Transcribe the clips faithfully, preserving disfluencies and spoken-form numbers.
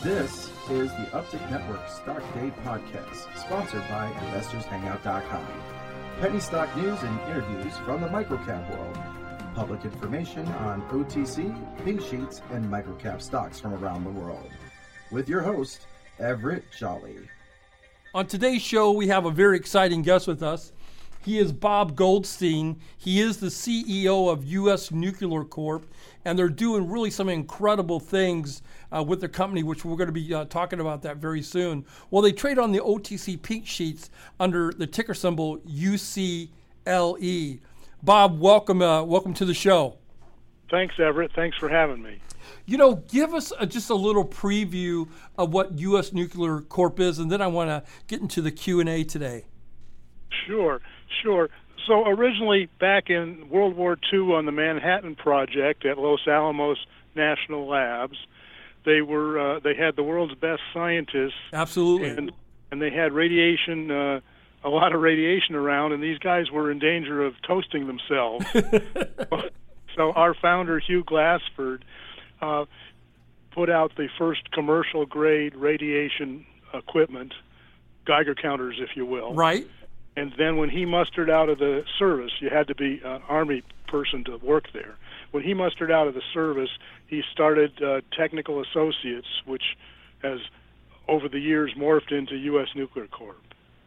This is the Uptick Network Stock Day Podcast, sponsored by Investors Hangout dot com. Penny stock news and interviews from the microcap world. Public information on O T C, pink sheets, and microcap stocks from around the world. With your host, Everett Jolly. On today's show, we have a very exciting guest with us. He is Bob Goldstein. He is the C E O of U S Nuclear Corp, and they're doing really some incredible things uh, with their company, which we're going to be uh, talking about that very soon. Well, they trade on the O T C pink sheets under the ticker symbol U C L E. Bob, welcome, uh, welcome to the show. Thanks, Everett. Thanks for having me. You know, give us a, just a little preview of what U S Nuclear Corp is, and then I want to get into the Q and A today. Sure, sure. So originally, back in World War Two on the Manhattan Project at Los Alamos National Labs, they were uh, they had the world's best scientists. Absolutely. And, and they had radiation, uh, a lot of radiation around, and these guys were in danger of toasting themselves. So our founder, Hugh Glassford, uh, put out the first commercial-grade radiation equipment, Geiger counters, if you will. Right. And then when he mustered out of the service, you had to be an Army person to work there. When he mustered out of the service, he started uh, Technical Associates, which has, over the years, morphed into U S Nuclear Corp.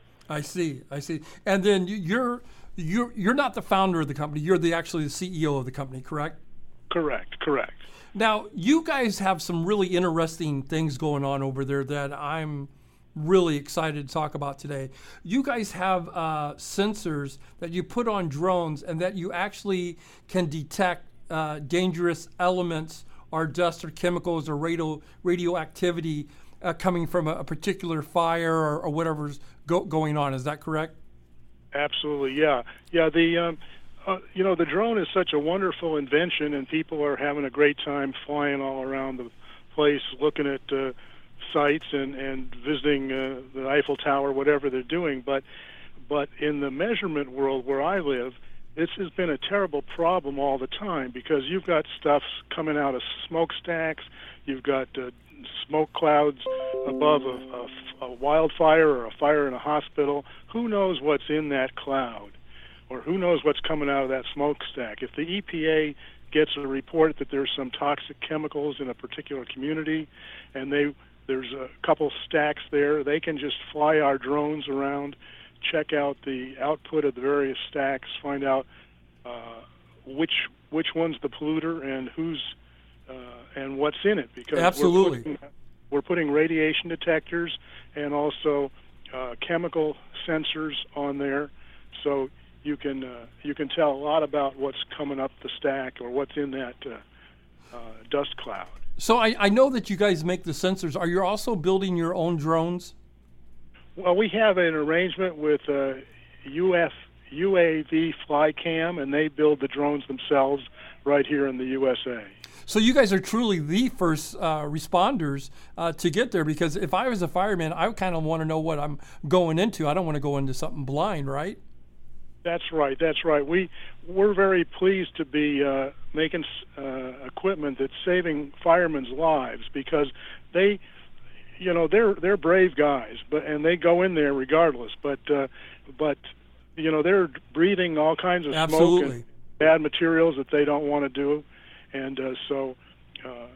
I see, I see. And then you're you're you're not the founder of the company. You're the actually the C E O of the company, correct? Correct, correct. Now, you guys have some really interesting things going on over there that I'm really excited to talk about today. You guys have uh, sensors that you put on drones and that you actually can detect uh, dangerous elements or dust or chemicals or radio radioactivity uh, coming from a, a particular fire or, or whatever's go, going on. Is that correct? Absolutely, yeah. Yeah, the um, uh, you know, the drone is such a wonderful invention, and people are having a great time flying all around the place, looking at uh, sites and, and visiting uh, the Eiffel Tower, whatever they're doing. But but in the measurement world where I live, this has been a terrible problem all the time, because you've got stuff coming out of smokestacks, you've got uh, smoke clouds above a, a, a wildfire or a fire in a hospital. Who knows what's in that cloud, or who knows what's coming out of that smokestack? If the E P A gets a report that there's some toxic chemicals in a particular community, and they there's a couple stacks there, they can just fly our drones around, check out the output of the various stacks, find out uh, which which one's the polluter and who's uh, and what's in it. Because absolutely, we're putting, we're putting radiation detectors and also uh, chemical sensors on there, so you can uh, you can tell a lot about what's coming up the stack or what's in that uh, uh, dust cloud. So I, I know that you guys make the sensors. Are you also building your own drones? Well, we have an arrangement with uh, U F, U A V Flycam, and they build the drones themselves right here in the U S A. So you guys are truly the first uh, responders uh, to get there, because if I was a fireman, I kind of want to know what I'm going into. I don't want to go into something blind, right? That's right. That's right. We we're very pleased to be uh, making uh, equipment that's saving firemen's lives, because they, you know, they're they're brave guys, but and they go in there regardless. But uh, but you know, they're breathing all kinds of Absolutely. smoke and bad materials that they don't want to do, and uh, so uh,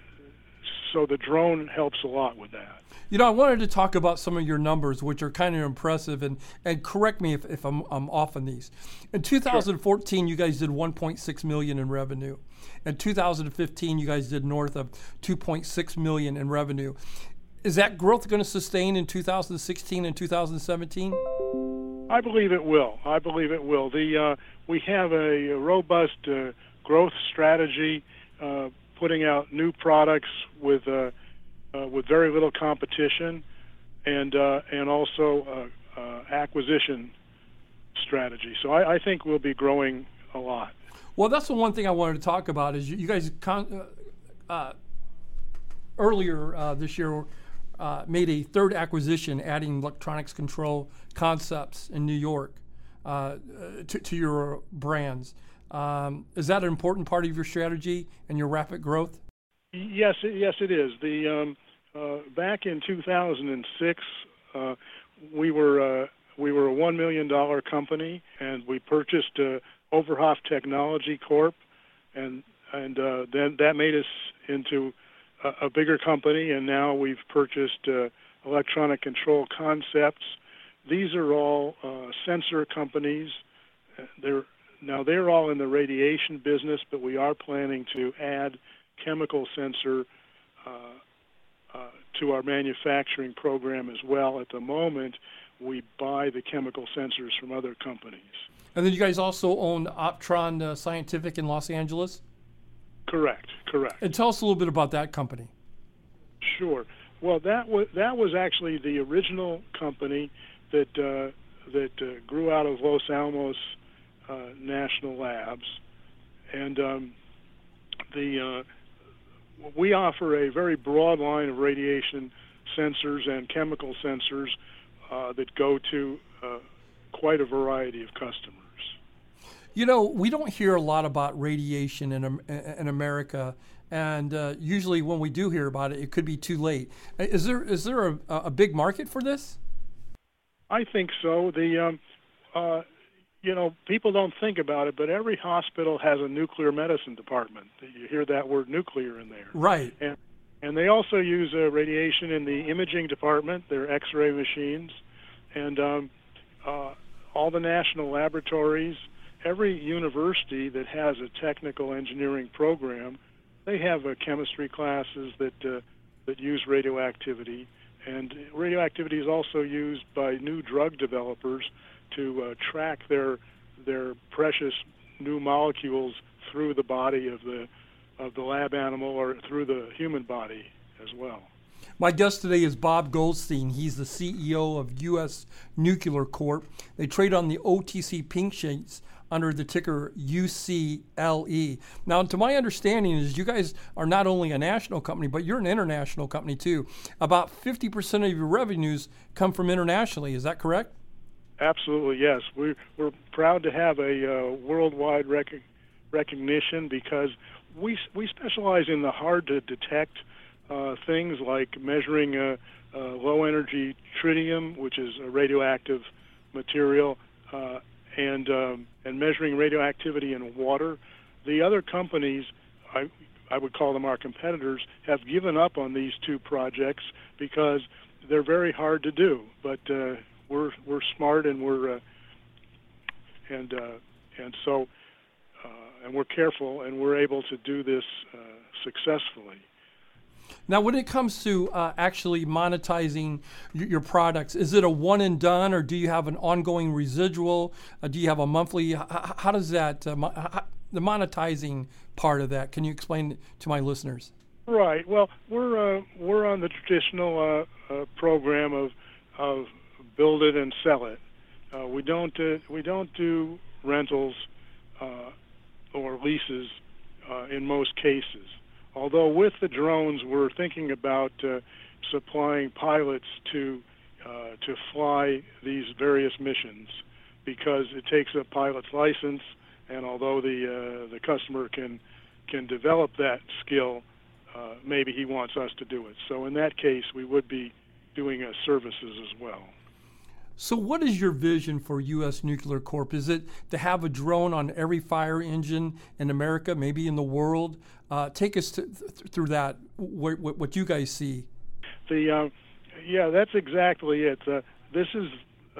so the drone helps a lot with that. You know, I wanted to talk about some of your numbers, which are kind of impressive, and, and correct me if, if I'm, I'm off on these. In two thousand fourteen, sure. You guys did one point six million dollars in revenue. In two thousand fifteen, you guys did north of two point six million dollars in revenue. Is that growth going to sustain in two thousand sixteen and two thousand seventeen? I believe it will. I believe it will. The uh, we have a robust uh, growth strategy, uh, putting out new products with uh, uh, with very little competition, and uh, and also uh, uh, acquisition strategy. So I, I think we'll be growing a lot. Well, that's the one thing I wanted to talk about is you, you guys con- uh, uh, earlier uh, this year uh, made a third acquisition, adding electronics control concepts in New York uh, to, to your brands. Um, is that an important part of your strategy and your rapid growth? Yes, yes, it is. The um, uh, back in two thousand six, uh, we were uh, we were a one million dollar company, and we purchased uh, Overhoff Technology Corp, and and uh, then that made us into a, a bigger company, and now we've purchased uh, Electronic Control Concepts. These are all uh, sensor companies. They're now they're all in the radiation business, but we are planning to add chemical sensor uh, uh, to our manufacturing program as well. At the moment, we buy the chemical sensors from other companies. And then you guys also own Optron uh, Scientific in Los Angeles? Correct, correct. And tell us a little bit about that company. Sure. Well, that was that was actually the original company that uh, that uh, grew out of Los Alamos uh, National Labs, and um, the uh, we offer a very broad line of radiation sensors and chemical sensors uh, that go to uh, quite a variety of customers. You know, we don't hear a lot about radiation in in America, and uh, usually when we do hear about it, it could be too late. Is there is there a, a big market for this? I think so. The um, uh, you know, people don't think about it, but every hospital has a nuclear medicine department. You hear that word nuclear in there, right? And and they also use uh, radiation in the imaging department. Their X-ray machines, and um, uh, all the national laboratories. Every university that has a technical engineering program, they have uh, chemistry classes that uh, that use radioactivity, and radioactivity is also used by new drug developers to uh, track their their precious new molecules through the body of the of the lab animal or through the human body as well. My guest today is Bob Goldstein. He's the C E O of U S Nuclear Corp. They trade on the O T C Pink Sheets under the ticker U C L E. Now, to my understanding is you guys are not only a national company, but you're an international company too. About fifty percent of your revenues come from internationally. Is that correct? Absolutely, yes. We're, we're proud to have a uh, worldwide rec- recognition because we we specialize in the hard-to-detect uh, things like measuring uh, uh, low-energy tritium, which is a radioactive material, uh, and um, and measuring radioactivity in water. The other companies, I I would call them our competitors, have given up on these two projects because they're very hard to do. But uh, we're we're smart and we're uh, and uh, and so uh, and we're careful and we're able to do this uh, successfully. Now, when it comes to uh, actually monetizing y- your products, is it a one and done, or do you have an ongoing residual? Uh, do you have a monthly? H- how does that, uh, mo- h- the monetizing part of that? Can you explain to my listeners? Right. Well, we're uh, we're on the traditional uh, uh, program of of build it and sell it. Uh, we don't uh, we don't do rentals uh, or leases uh, in most cases. Although with the drones, we're thinking about uh, supplying pilots to uh, to fly these various missions, because it takes a pilot's license, and although the uh, the customer can can develop that skill, uh, maybe he wants us to do it. So in that case, we would be doing uh, services as well. So what is your vision for U S Nuclear Corp? Is it to have a drone on every fire engine in America, maybe in the world? Uh, take us to, th- through that, what, what, what you guys see. The uh, yeah, that's exactly it. Uh, this is, uh,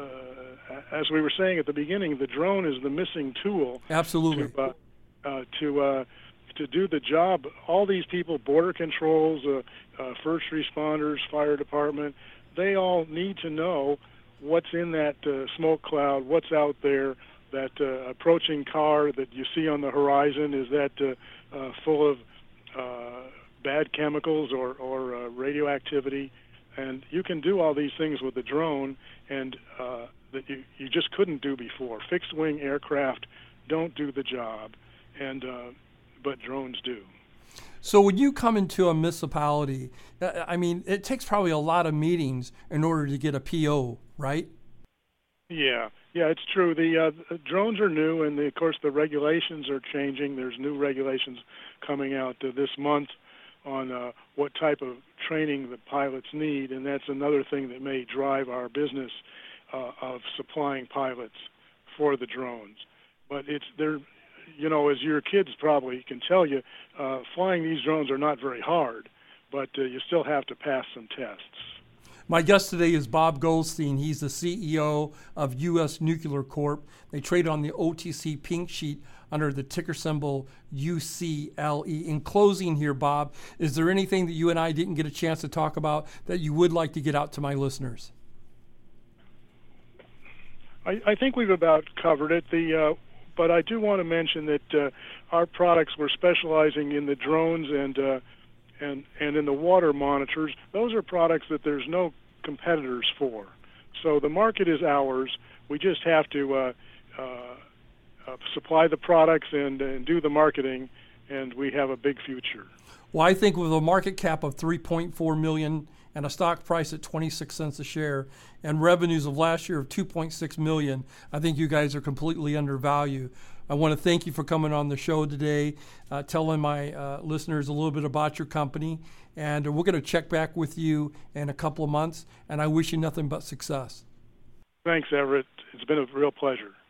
as we were saying at the beginning, the drone is the missing tool. Absolutely. To, uh, uh, to, uh, to do the job. All these people, border controls, uh, uh, first responders, fire department, they all need to know what's in that uh, smoke cloud, what's out there, that uh, approaching car that you see on the horizon, is that uh, uh, full of uh, bad chemicals or, or uh, radioactivity. And you can do all these things with the drone and uh, that you, you just couldn't do before. Fixed-wing aircraft don't do the job, and uh, but drones do. So when you come into a municipality, I mean, it takes probably a lot of meetings in order to get a P O, right? Yeah, yeah, it's true. The, uh, the drones are new, and the, of course the regulations are changing. There's new regulations coming out uh, this month on uh, what type of training the pilots need, and that's another thing that may drive our business uh, of supplying pilots for the drones. But it's there, you know, as your kids probably can tell you, uh, flying these drones are not very hard, but uh, you still have to pass some tests. My guest today is Bob Goldstein. He's the C E O of U S Nuclear Corp. They trade on the O T C Pink Sheet under the ticker symbol U C L E. In closing here, Bob, is there anything that you and I didn't get a chance to talk about that you would like to get out to my listeners? I, I think we've about covered it. The uh, but I do want to mention that uh, our products, we're specializing in the drones and uh, and and in the water monitors. Those are products that there's no competitors for. So the market is ours. We just have to uh, uh, uh, supply the products and, and do the marketing, and we have a big future. Well, I think with a market cap of three point four million dollars and a stock price at twenty-six cents a share and revenues of last year of two point six million dollars, I think you guys are completely undervalued. I want to thank you for coming on the show today, uh, telling my uh, listeners a little bit about your company, and we're going to check back with you in a couple of months, and I wish you nothing but success. Thanks, Everett. It's been a real pleasure.